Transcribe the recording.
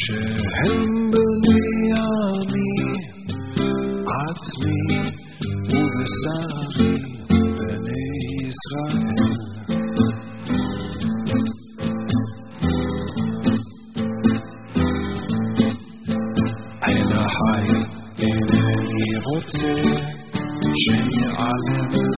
שהם בני עמי עצמי ובשרי בני ישראל. אל החי אינני רוצה שיעלם